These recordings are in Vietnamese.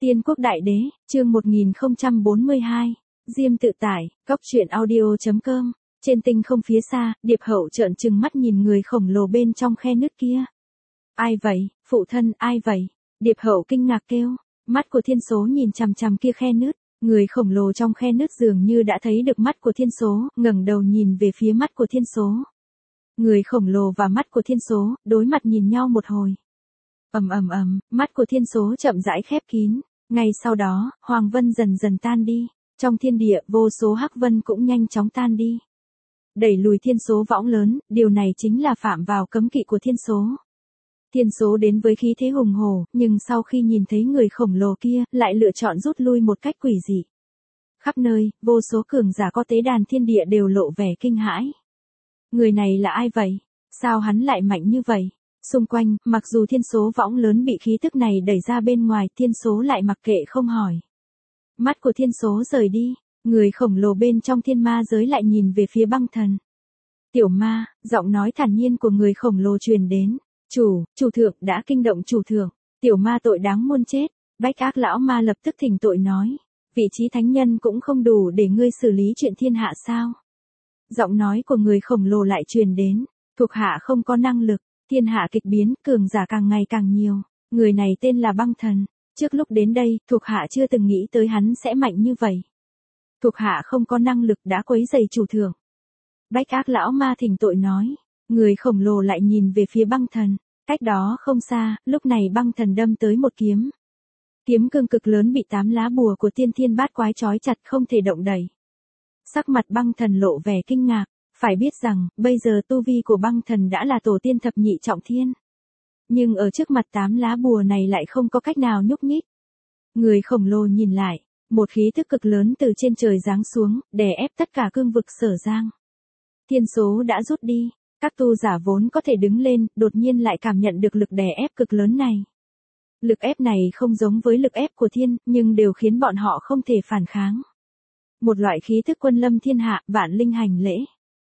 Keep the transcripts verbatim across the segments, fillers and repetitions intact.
Tiên Quốc Đại Đế, chương một nghìn không trăm bốn mươi hai, Diêm tự tại, cóc truyện audio.com, trên tinh không phía xa, Điệp Hậu trợn trừng mắt nhìn người khổng lồ bên trong khe nứt kia. Ai vậy, phụ thân, ai vậy? Điệp Hậu kinh ngạc kêu, mắt của Thiên Số nhìn chằm chằm kia khe nứt, người khổng lồ trong khe nứt dường như đã thấy được mắt của Thiên Số, ngẩng đầu nhìn về phía mắt của Thiên Số. Người khổng lồ và mắt của Thiên Số, đối mặt nhìn nhau một hồi. Ầm ầm ầm, mắt của Thiên Số chậm rãi khép kín. Ngay sau đó, Hoàng Vân dần dần tan đi, trong thiên địa vô số hắc vân cũng nhanh chóng tan đi. Đẩy lùi Thiên Số võng lớn, điều này chính là phạm vào cấm kỵ của Thiên Số. Thiên Số đến với khí thế hùng hổ, nhưng sau khi nhìn thấy người khổng lồ kia, lại lựa chọn rút lui một cách quỷ dị. Khắp nơi, vô số cường giả có tế đàn thiên địa đều lộ vẻ kinh hãi. Người này là ai vậy? Sao hắn lại mạnh như vậy? Xung quanh, mặc dù Thiên Số võng lớn bị khí tức này đẩy ra bên ngoài, Thiên Số lại mặc kệ không hỏi. Mắt của Thiên Số rời đi, người khổng lồ bên trong thiên ma giới lại nhìn về phía băng thần. Tiểu ma, giọng nói thản nhiên của người khổng lồ truyền đến. Chủ, chủ thượng đã kinh động chủ thượng, tiểu ma tội đáng muôn chết. Bách ác lão ma lập tức thỉnh tội nói. Vị trí thánh nhân cũng không đủ để ngươi xử lý chuyện thiên hạ sao? Giọng nói của người khổng lồ lại truyền đến. Thuộc hạ không có năng lực. Thiên hạ kịch biến, cường giả càng ngày càng nhiều. Người này tên là băng thần. Trước lúc đến đây, thuộc hạ chưa từng nghĩ tới hắn sẽ mạnh như vậy. Thuộc hạ không có năng lực đã quấy rầy chủ thượng. Bách ác lão ma thỉnh tội nói. Người khổng lồ lại nhìn về phía băng thần. Cách đó không xa, lúc này băng thần đâm tới một kiếm. Kiếm cương cực lớn bị tám lá bùa của tiên thiên bát quái trói chặt không thể động đẩy. Sắc mặt băng thần lộ vẻ kinh ngạc. Phải biết rằng, bây giờ tu vi của băng thần đã là tổ tiên thập nhị trọng thiên. Nhưng ở trước mặt tám lá bùa này lại không có cách nào nhúc nhích. Người khổng lồ nhìn lại, một khí thức cực lớn từ trên trời giáng xuống, đè ép tất cả cương vực Sở Giang. Thiên Số đã rút đi, các tu giả vốn có thể đứng lên, đột nhiên lại cảm nhận được lực đè ép cực lớn này. Lực ép này không giống với lực ép của thiên, nhưng đều khiến bọn họ không thể phản kháng. Một loại khí thức quân lâm thiên hạ, vạn linh hành lễ.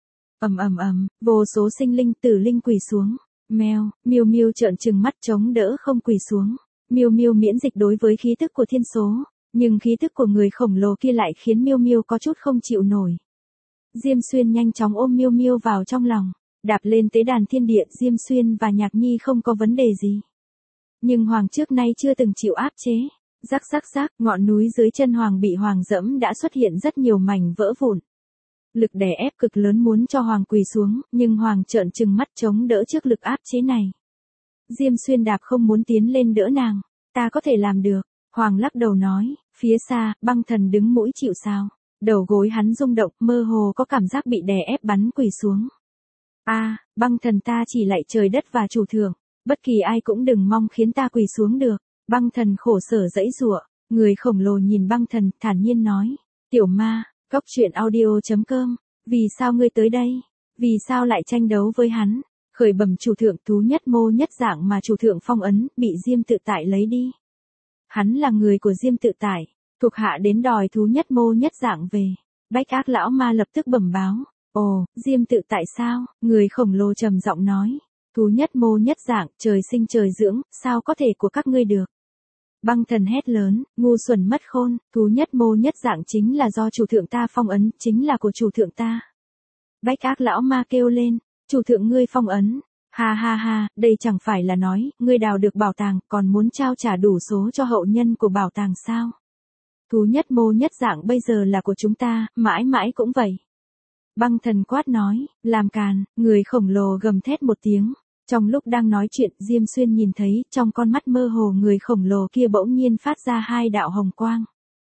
Ầm ầm ầm, vô số sinh linh tử linh quỳ xuống. Mèo, Miêu Miêu trợn trừng mắt chống đỡ không quỳ xuống. Miêu Miêu miễn dịch đối với khí tức của Thiên Số, nhưng khí tức của người khổng lồ kia lại khiến Miêu Miêu có chút không chịu nổi. Diêm Xuyên nhanh chóng ôm Miêu Miêu vào trong lòng, đạp lên tế đàn thiên địa. Diêm Xuyên và Nhạc Nhi không có vấn đề gì, nhưng Hoàng trước nay chưa từng chịu áp chế. Rắc rắc rắc, ngọn núi dưới chân Hoàng bị Hoàng dẫm đã xuất hiện rất nhiều mảnh vỡ vụn. Lực đè ép cực lớn muốn cho Hoàng quỳ xuống, nhưng Hoàng trợn trừng mắt chống đỡ trước lực áp chế này. Diêm Xuyên đạp không muốn tiến lên đỡ nàng. Ta có thể làm được. Hoàng lắc đầu nói. Phía xa, băng thần đứng mũi chịu sào. Đầu gối hắn rung động, mơ hồ có cảm giác bị đè ép bắn quỳ xuống. A, à, băng thần ta chỉ lạy trời đất và chủ thượng. Bất kỳ ai cũng đừng mong khiến ta quỳ xuống được. Băng thần khổ sở dãy giụa. Người khổng lồ nhìn băng thần, thản nhiên nói. Tiểu ma. Cóc truyện audio.com, vì sao ngươi tới đây? Vì sao lại tranh đấu với hắn? Khởi bẩm chủ thượng, thú nhất mô nhất dạng mà chủ thượng phong ấn, bị Diêm tự tại lấy đi. Hắn là người của Diêm tự tại, thuộc hạ đến đòi thú nhất mô nhất dạng về. Bách ác lão ma lập tức bẩm báo. Ồ, Diêm tự tại sao? Người khổng lồ trầm giọng nói. Thú nhất mô nhất dạng, trời sinh trời dưỡng, sao có thể của các ngươi được? Băng thần hét lớn, ngu xuẩn mất khôn, thú nhất mô nhất dạng chính là do chủ thượng ta phong ấn, chính là của chủ thượng ta. Bách ác lão ma kêu lên, chủ thượng ngươi phong ấn, ha ha ha, đây chẳng phải là nói, ngươi đào được bảo tàng, còn muốn trao trả đủ số cho hậu nhân của bảo tàng sao? Thú nhất mô nhất dạng bây giờ là của chúng ta, mãi mãi cũng vậy. Băng thần quát nói, làm càn, người khổng lồ gầm thét một tiếng. Trong lúc đang nói chuyện, Diêm Xuyên nhìn thấy, trong con mắt mơ hồ người khổng lồ kia bỗng nhiên phát ra hai đạo hồng quang.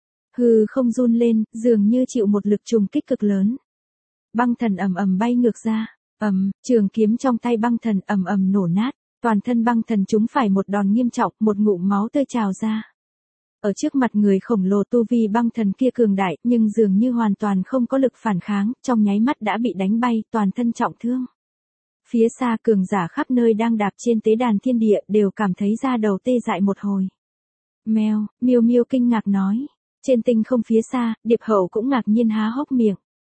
Hư không run lên, dường như chịu một lực trùng kích cực lớn. Băng thần ầm ầm bay ngược ra, ầm, trường kiếm trong tay băng thần ầm ầm nổ nát, toàn thân băng thần trúng phải một đòn nghiêm trọng, một ngụm máu tươi trào ra. Ở trước mặt người khổng lồ tu vi băng thần kia cường đại, nhưng dường như hoàn toàn không có lực phản kháng, trong nháy mắt đã bị đánh bay, toàn thân trọng thương. Phía xa cường giả khắp nơi đang đạp trên tế đàn thiên địa đều cảm thấy da đầu tê dại một hồi. Mèo, Miêu Miêu kinh ngạc nói. Trên tinh không phía xa, Điệp Hậu cũng ngạc nhiên há hốc miệng.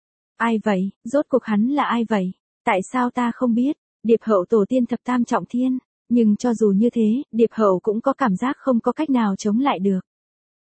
Ai vậy, rốt cuộc hắn là ai vậy? Tại sao ta không biết? Điệp Hậu tổ tiên thập tam trọng thiên. Nhưng cho dù như thế, Điệp Hậu cũng có cảm giác không có cách nào chống lại được.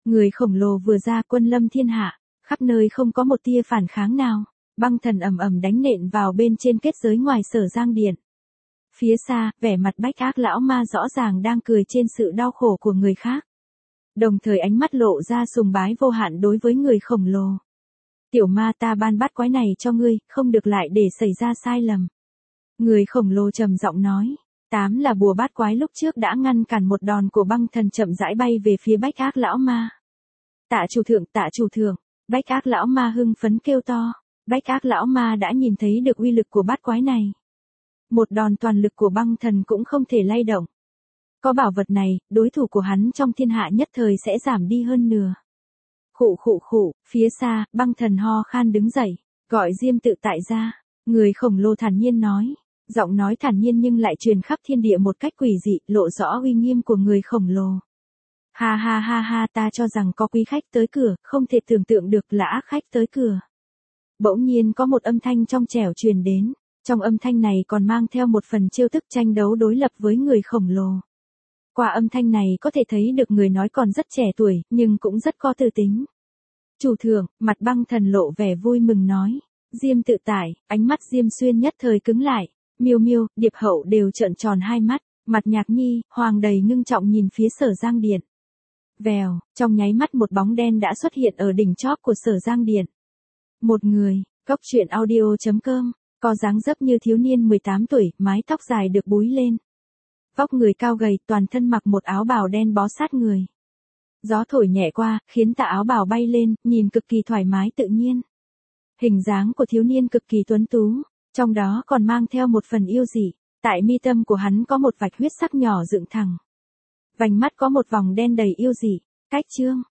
Người khổng lồ vừa ra quân lâm thiên hạ, khắp nơi không có một tia phản kháng nào. Băng thần ầm ầm đánh nện vào bên trên kết giới ngoài Sở Giang Điện. Phía xa, vẻ mặt Bách Ác lão ma rõ ràng đang cười trên sự đau khổ của người khác. Đồng thời ánh mắt lộ ra sùng bái vô hạn đối với người khổng lồ. Tiểu ma, ta ban bắt quái này cho ngươi, không được lại để xảy ra sai lầm. Người khổng lồ trầm giọng nói. Tám là bùa bát quái lúc trước đã ngăn cản một đòn của băng thần chậm rãi bay về phía Bách Ác lão ma. Tạ chủ thượng, tạ chủ thượng. Bách Ác lão ma hưng phấn kêu to. Bách Ác lão ma đã nhìn thấy được uy lực của bát quái này. Một đòn toàn lực của băng thần cũng không thể lay động. Có bảo vật này, đối thủ của hắn trong thiên hạ nhất thời sẽ giảm đi hơn nửa. Khụ khụ khụ, phía xa, băng thần ho khan đứng dậy, gọi Diêm Tự Tại ra. Người khổng lồ thản nhiên nói. Giọng nói thản nhiên nhưng lại truyền khắp thiên địa một cách quỷ dị, lộ rõ uy nghiêm của người khổng lồ. Ha ha ha ha, ta cho rằng có quý khách tới cửa, không thể tưởng tượng được là ác khách tới cửa. Bỗng nhiên có một âm thanh trong trẻo truyền đến, trong âm thanh này còn mang theo một phần chiêu thức tranh đấu đối lập với người khổng lồ. Qua âm thanh này có thể thấy được người nói còn rất trẻ tuổi, nhưng cũng rất có tư tính. Chủ thượng, mặt băng thần lộ vẻ vui mừng nói. Diêm Tự Tại, ánh mắt Diêm Xuyên nhất thời cứng lại. Miêu Miêu, Điệp Hậu đều trợn tròn hai mắt, mặt Nhạc Nhi, Hoàng đầy ngưng trọng nhìn phía Sở Giang Điện. Vèo, trong nháy mắt một bóng đen đã xuất hiện ở đỉnh chóp của Sở Giang Điện. Một người, Cốc truyện audio chấm com, có dáng dấp như thiếu niên mười tám tuổi, mái tóc dài được búi lên. Vóc người cao gầy, toàn thân mặc một áo bào đen bó sát người. Gió thổi nhẹ qua, khiến tà áo bào bay lên, nhìn cực kỳ thoải mái tự nhiên. Hình dáng của thiếu niên cực kỳ tuấn tú, trong đó còn mang theo một phần yêu dị. Tại mi tâm của hắn có một vạch huyết sắc nhỏ dựng thẳng. Vành mắt có một vòng đen đầy yêu dị. Cách chương,